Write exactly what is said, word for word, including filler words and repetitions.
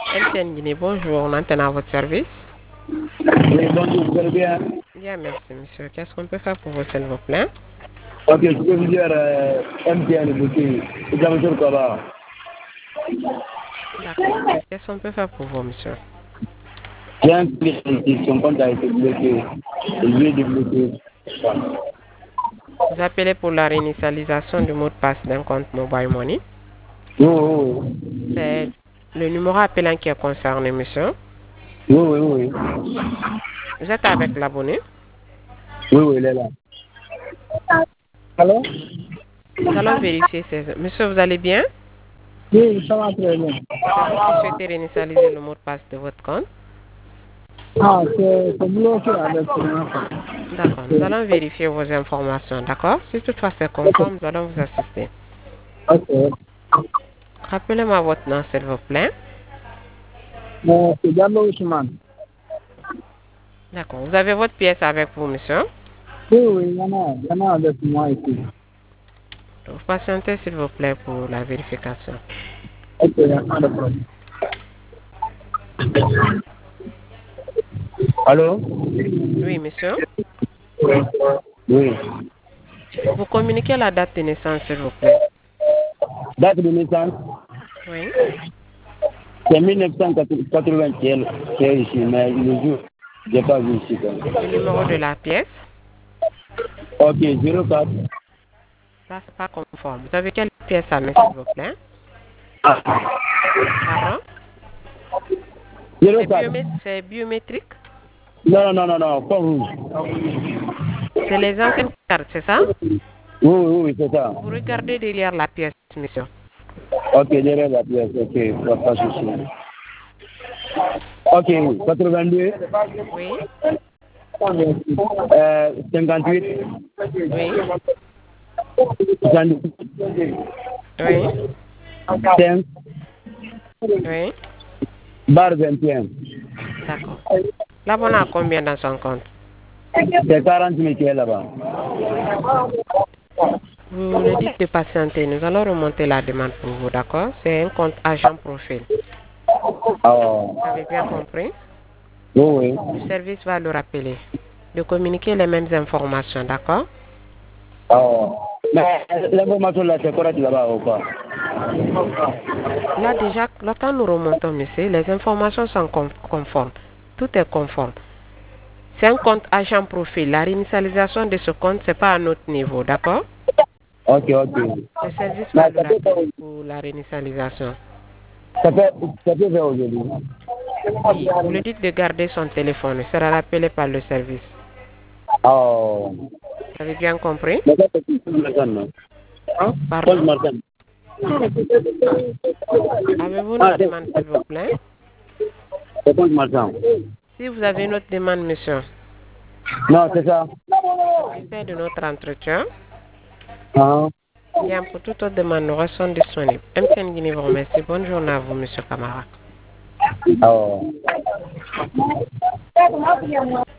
M T N Guinée, bonjour, on entend à votre service. Oui, bonjour, vous allez bien? Bien, merci, monsieur. Qu'est-ce qu'on peut faire pour vous, s'il vous plaît? Ok, je peux vous dire euh, M T N, monsieur. Vous avez sur quoi? D'accord. Qu'est-ce qu'on peut faire pour vous, monsieur? J'ai un client ici, son compte a été bloqué. Il est débloqué. Vous appelez pour la réinitialisation du mot de passe d'un compte Mobile Money. Oui, oui, C'est le numéro appelant qui est concerné, monsieur. oui, oui, oui. Vous êtes avec l'abonné. Oui, oui, il est là. Allô? Nous allons vérifier ces... Monsieur, vous allez bien? Oui, ça va très bien. C'est vous qui souhaitez réinitialiser le mot de passe de votre compte? Ah, c'est c'est bloqué avec mon enfant. D'accord. Nous allons vérifier vos informations, d'accord? Si toutefois c'est conforme, nous allons vous assister. Ok. Rappelez-moi votre nom, s'il vous plaît. Bon, c'est Diallo Ousmane. D'accord. Vous avez votre pièce avec vous, monsieur? Oui, oui, il y en a, il y en a avec moi ici. Vous patientez, s'il vous plaît, pour la vérification. Ok, il n'y a pas de problème. Allô? Oui, monsieur. Oui. Vous communiquez la date de naissance, s'il vous plaît. Date de naissance? Oui. C'est mille neuf cent quatre-vingt qui est ici, mais le jour, je n'ai pas vu ici. Le numéro de la pièce. Ok, zéro quatre. Ça, c'est pas conforme. Vous avez quelle pièce à mettre, s'il vous plaît? Ah, Pardon? zéro C'est quatre. biomé- c'est biométrique? Non, non, non, non, pas rouge. C'est les anciennes cartes, c'est ça? Oui, oui, oui, c'est ça. Vous regardez derrière la pièce, monsieur. Ok, derrière la pièce, ok, pas pas de souci. Ok, quatre-vingt-deux, Oui. euh, cinquante-huit, Oui. soixante-dix, Oui. cinq, Oui. barre vingt et un. D'accord. L'abonné a combien dans son compte? C'est quarante mille qui est là-bas. Vous le dites de patienter. Nous allons remonter la demande pour vous, d'accord? C'est un compte agent profil. Oh, Vous avez bien compris? oui, oui. Le service va le rappeler de communiquer les mêmes informations, d'accord? Oh. Mais l'information là, c'est correct là-bas ou pas? Là déjà, là, quand nous remontons, monsieur, les informations sont com- conformes. Tout est conforme. C'est un compte agent profil. La réinitialisation de ce compte, c'est pas à notre niveau, d'accord? Ok, ok. Le service va Mais le ça peut faire, rappeler pour la réinitialisation. ça peut, ça peut faire aujourd'hui. Oui, vous le dites de garder son téléphone. Il sera rappelé par le service. Oh. Vous avez bien compris? Mais ça, c'est tout le temps, non? Hein? Paul Pardon? Martin. Avez-vous une Ah, autre c'est demande, s'il vous plaît? c'est Paul Martin. Si vous avez une autre demande, monsieur, Non, c'est ça. à la fin de notre entretien, Ah. bien, pour toute autre demande, nous restons disponibles. M T N Guinée vous remercie. Bonne journée à vous, monsieur Camara. Oh.